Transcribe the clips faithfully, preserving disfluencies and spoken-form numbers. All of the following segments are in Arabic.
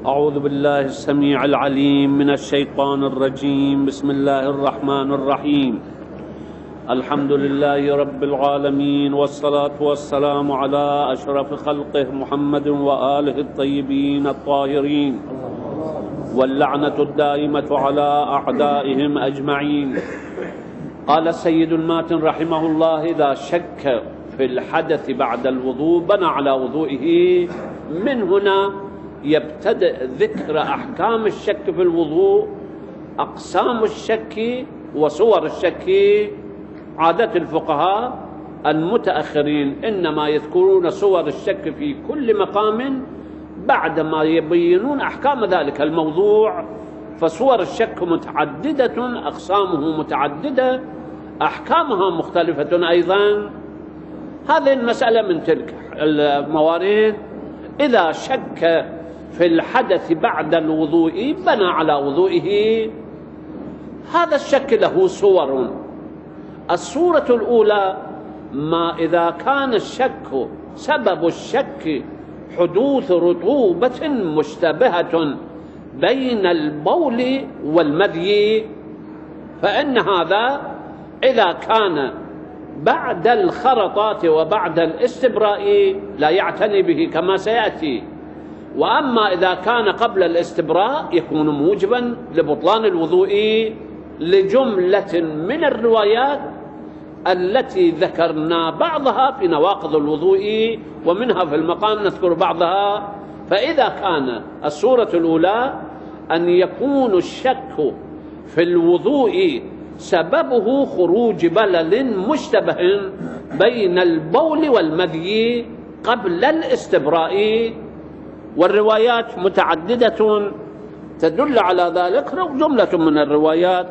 أعوذ بالله السميع العليم من الشيطان الرجيم. بسم الله الرحمن الرحيم. الحمد لله رب العالمين، والصلاة والسلام على أشرف خلقه محمد وآله الطيبين الطاهرين، واللعنة الدائمة على أعدائهم أجمعين. قال السيد الماتن رحمه الله: إذا شك في الحدث بعد الوضوء بنى على وضوئه. من هنا يبتدئ ذكر أحكام الشك في الوضوء، أقسام الشك وصور الشك. عادة الفقهاء المتأخرين إنما يذكرون صور الشك في كل مقام بعدما يبينون أحكام ذلك الموضوع. فصور الشك متعددة، أقسامه متعددة، أحكامها مختلفة أيضا. هذه المسألة من تلك الموارد. إذا شك في الحدث بعد الوضوء بنى على وضوئه. هذا الشك له صور. الصورة الأولى: ما إذا كان الشك سبب الشك حدوث رطوبة مشتبهة بين البول والمذي، فإن هذا إذا كان بعد الخرطات وبعد الاستبراء لا يعتني به كما سيأتي. وأما إذا كان قبل الاستبراء يكون موجبا لبطلان الوضوء لجملة من الروايات التي ذكرنا بعضها في نواقض الوضوء، ومنها في المقام نذكر بعضها. فإذا كان الصورة الأولى أن يكون الشك في الوضوء سببه خروج بلل مشتبه بين البول والمذي قبل الاستبراء، والروايات متعددة تدل على ذلك. جملة من الروايات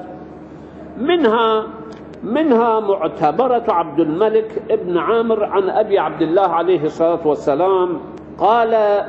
منها منها معتبرة عبد الملك ابن عامر عن أبي عبد الله عليه الصلاة والسلام قال: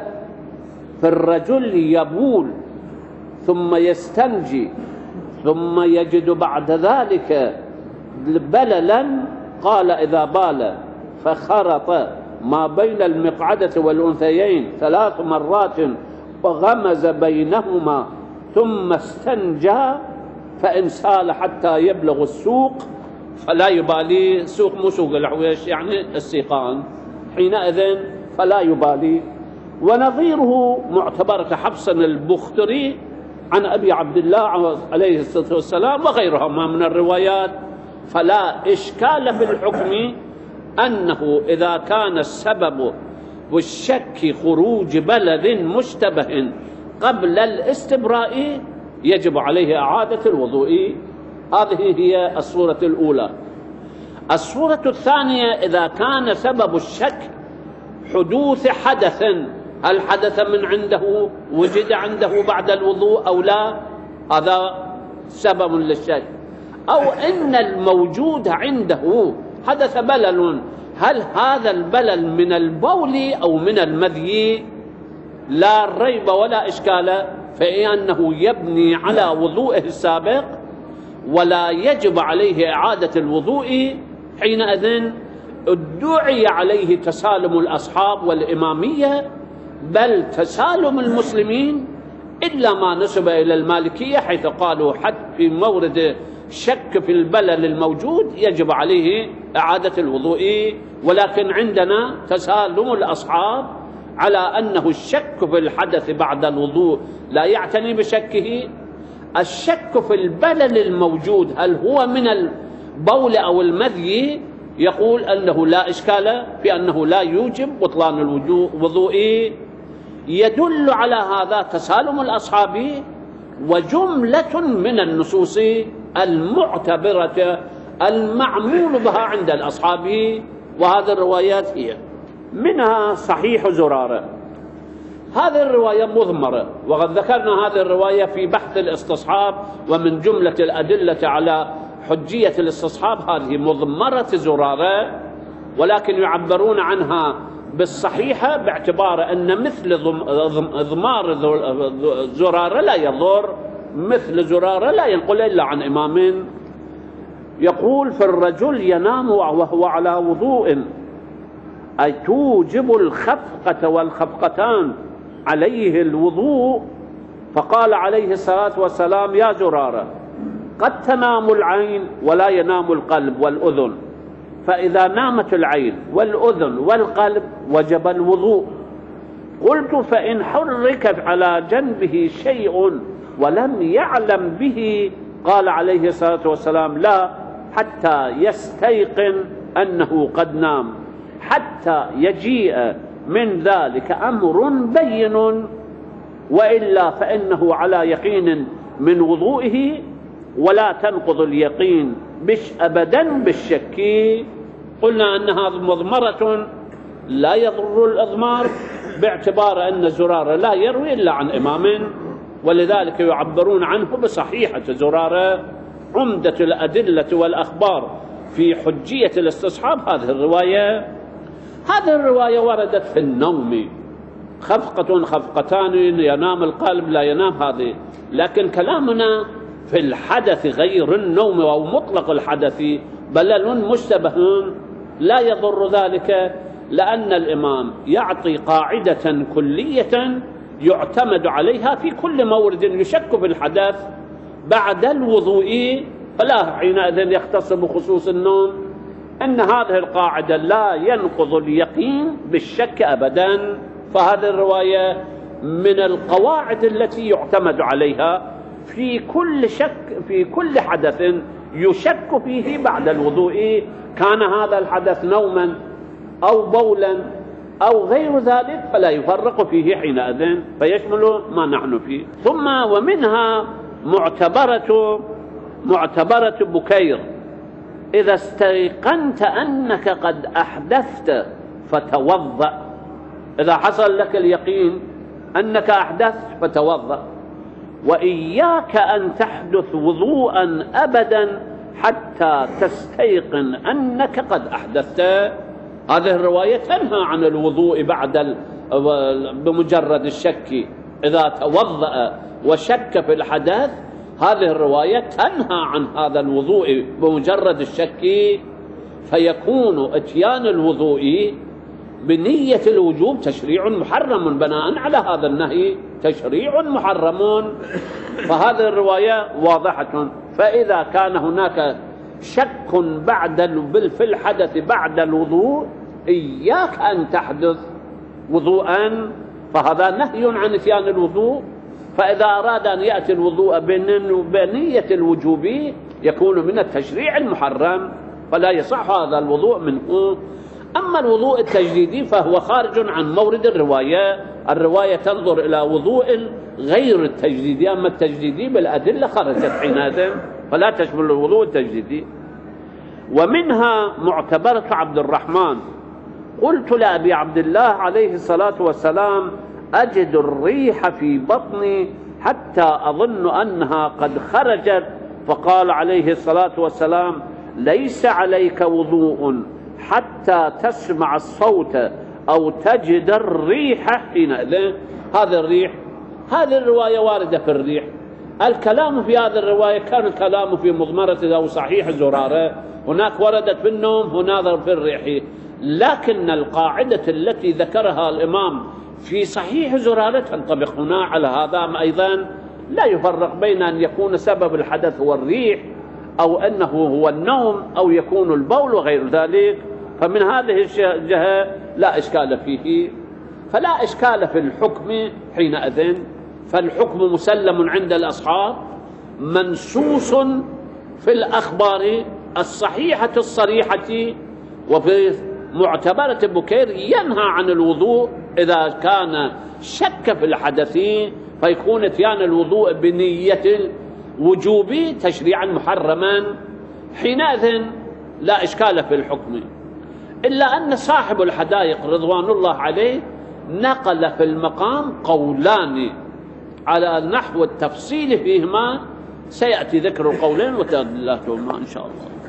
في الرجل يبول ثم يستنجي ثم يجد بعد ذلك بللا، قال: إذا بال فخرط ما بين المقعدة والأنثيين ثلاث مرات وغمز بينهما ثم استنجى، فإن سال حتى يبلغ السوق فلا يبالي. سوق مو سوق العويش، يعني السيقان، حينئذ فلا يبالي. ونظيره معتبرة حفص البختري عن أبي عبد الله عليه الصلاة والسلام وغيرهما من الروايات. فلا إشكال في الحكم أنه إذا كان السبب والشك خروج بلد مشتبه قبل الاستبراء يجب عليه إعادة الوضوء. هذه هي الصورة الأولى. الصورة الثانية: إذا كان سبب الشك حدوث حدث، هل حدث من عنده وجد عنده بعد الوضوء أو لا، هذا سبب للشك. أو إن الموجود عنده حدث بلل، هل هذا البلل من البول أو من المذي؟ لا ريب ولا إشكال في أنه يبني على وضوءه السابق ولا يجب عليه إعادة الوضوء. حينئذ ادعي عليه تسالم الأصحاب والإمامية، بل تسالم المسلمين، إلا ما نسب إلى المالكية حيث قالوا حتى في مورد شك في البلل الموجود يجب عليه إعادة الوضوء. ولكن عندنا تسالم الأصحاب على أنه الشك في الحدث بعد الوضوء لا يعتني بشكه. الشك في البلل الموجود هل هو من البول أو المذي، يقول أنه لا إشكال في أنه لا يوجب بطلان الوضوء. يدل على هذا تسالم الأصحاب وجملة من النصوص المعتبرة المعمول بها عند الأصحاب. وهذه الروايات هي منها صحيح زرارة. هذه الرواية مضمرة، وقد ذكرنا هذه الرواية في بحث الاستصحاب، ومن جملة الأدلة على حجية الاستصحاب هذه مضمرة زرارة، ولكن يعبرون عنها بالصحيحة باعتبار أن مثل ضمار زرارة لا يضر، مثل زرارة لا ينقل إلا عن إمام. يقول: في الرجل ينام وهو على وضوء، أي توجب الخفقة والخفقتان عليه الوضوء، فقال عليه الصلاة والسلام: يا زرارة، قد تنام العين ولا ينام القلب والأذن، فإذا نامت العين والأذن والقلب وجب الوضوء. قلت: فإن حرك على جنبه شيء ولم يعلم به؟ قال عليه الصلاة والسلام: لا، حتى يستيقن أنه قد نام، حتى يجيء من ذلك أمر بين، وإلا فإنه على يقين من وضوئه، ولا تنقض اليقين بش أبدا بالشك. قلنا أن هذه مضمرة لا يضر الإضمار، باعتبار أن زرارة لا يروي إلا عن إمام، ولذلك يعبرون عنه بصحيحة زرارة. عمدة الأدلة والأخبار في حجية الاستصحاب هذه الرواية. هذه الرواية وردت في النوم، خفقة خفقتان ينام القلب لا ينام، هذه. لكن كلامنا في الحدث غير النوم أو مطلق الحدث، بلل مشتبه لا يضر ذلك، لأن الإمام يعطي قاعدة كلية يعتمد عليها في كل مورد يشك في الحدث بعد الوضوء، فلا حينئذ يختص بخصوص النوم. أن هذه القاعدة لا ينقض اليقين بالشك أبدا. فهذه الرواية من القواعد التي يعتمد عليها في كل شك، في كل حدث يشك فيه بعد الوضوء، كان هذا الحدث نوما أو بولا أو غير ذلك، فلا يفرق فيه حينئذ، فيشمل ما نحن فيه. ثم ومنها معتبرة معتبرة بكير: إذا استيقنت أنك قد أحدثت فتوضأ. إذا حصل لك اليقين أنك أحدثت فتوضأ، وإياك أن تحدث وضوءا أبدا حتى تستيقن أنك قد أحدثت. هذه الرواية تنهى عن الوضوء بعد بمجرد الشك. إذا توضأ وشك في الحدث، هذه الرواية تنهى عن هذا الوضوء بمجرد الشك، فيكون اتيان الوضوء بنية الوجوب تشريع محرم، بناء على هذا النهي تشريع محرم. فهذه الرواية واضحة. فإذا كان هناك شك بعد في الحدث بعد الوضوء، إياك أن تحدث وضوءا، فهذا نهي عن اتيان الوضوء. فإذا أراد أن يأتي الوضوء بنية الوجوب يكون من التشريع المحرم، فلا يصح هذا الوضوء منه. أما الوضوء التجديدي فهو خارج عن مورد الرواية. الرواية تنظر إلى وضوء غير التجديدي، أما التجديدي بالأدلة خرجت حينئذ، فلا تشمل الوضوء التجديدي. ومنها معتبرة عبد الرحمن: قلت لأبي عبد الله عليه الصلاة والسلام: أجد الريح في بطني حتى أظن أنها قد خرجت، فقال عليه الصلاة والسلام: ليس عليك وضوء حتى تسمع الصوت أو تجد الريح حينئذ. هذا الريح، هذه الرواية واردة في الريح. الكلام في هذه الرواية كان الكلام في مضمرة أو صحيح زرارة، هناك وردت في النوم، هنا في الريح. لكن القاعدة التي ذكرها الإمام في صحيح زرارة تنطبق هنا على هذا أيضا. لا يفرق بين أن يكون سبب الحدث هو الريح، أو أنه هو النوم، أو يكون البول وغير ذلك. فمن هذه الجهة لا إشكال فيه، فلا إشكال في الحكم حينئذ. فالحكم مسلم عند الأصحاب، منسوس في الأخبار الصحيحة الصريحة. وفي معتبرة بكير ينهى عن الوضوء إذا كان شك في الحدث، فيكون اتيان الوضوء بنية الوجوب تشريعا محرما، حينئذ لا إشكال في الحكم. إلا أن صاحب الحدائق رضوان الله عليه نقل في المقام قولان على نحو التفصيل فيهما، سيأتي ذكر القولين وتأدلاتهما إن شاء الله.